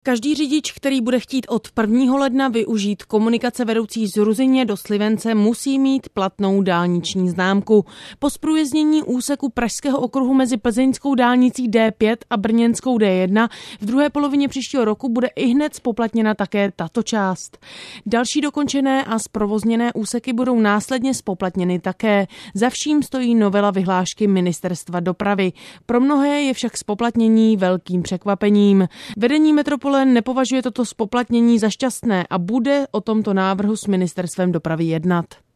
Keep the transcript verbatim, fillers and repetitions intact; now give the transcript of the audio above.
Každý řidič, který bude chtít od prvního ledna využít komunikace vedoucí z Ruzyně do Slivence, musí mít platnou dálniční známku. Po zprůjezdnění úseku Pražského okruhu mezi plzeňskou dálnicí D pět a brněnskou D jedna v druhé polovině příštího roku bude ihned zpoplatněna také tato část. Další dokončené a zprovozněné úseky budou následně zpoplatněny také. Za vším stojí novela vyhlášky Ministerstva dopravy. Pro mnohé je však zpoplatnění velkým překvapením. Vedení metropole nepovažuje toto zpoplatnění za šťastné a bude o tomto návrhu s Ministerstvem dopravy jednat.